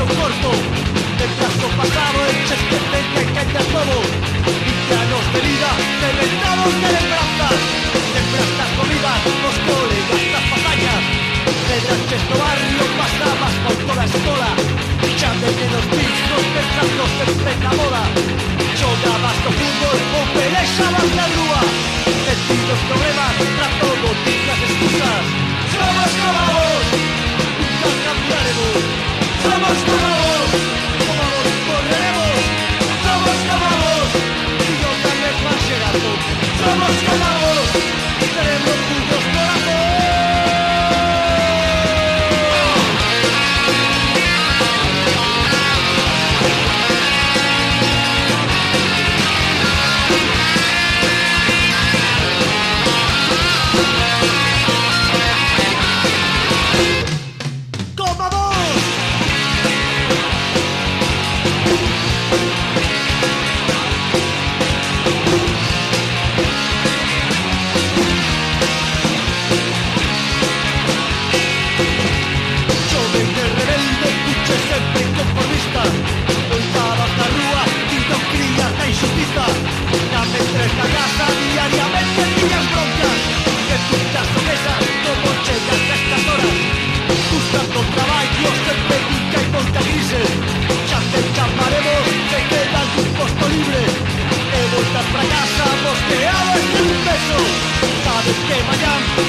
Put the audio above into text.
corto, del caso pasado el chesquete que cae al nuevo, cristianos de vida, de mercados de lembranzas, lembranzas comidas, los colegas, las pasañas, de Tranchesto barrio pasabas por toda escola, ya de menos pisos, pensando sempre na moda, xogabas no fútbol ou pelexabas na rúa, metidos problemas, tra todo ticas excusas. Somos como vos, nunca cambiaremos. Somos como vos correremos. Somos como vos, y yo también más llegando. Somos como vos, tenemos juntos corazón. Diariamente pillas broncas, que pintas sonrisas como chegas a estas horas, buscando traballos sempre pica y monta grises, xa te chamaremos que queda algún posto libre, e voltas pra casa mosqueado este un beso, sabes que mañán